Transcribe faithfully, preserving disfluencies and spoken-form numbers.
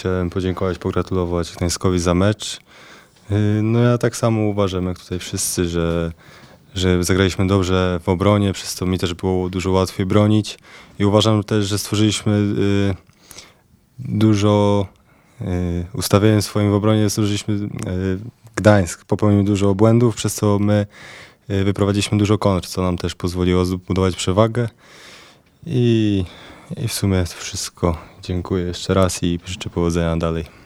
chciałem podziękować, pogratulować Gdańskowi za mecz. No ja tak samo uważam jak tutaj wszyscy, że, że zagraliśmy dobrze w obronie, przez to mi też było dużo łatwiej bronić i uważam też, że stworzyliśmy dużo, ustawiając swoim w obronie, stworzyliśmy Gdańsk, popełnił dużo błędów, przez co my wyprowadziliśmy dużo kontr, co nam też pozwoliło zbudować przewagę i, i w sumie to wszystko. Dziękuję jeszcze raz i życzę powodzenia dalej.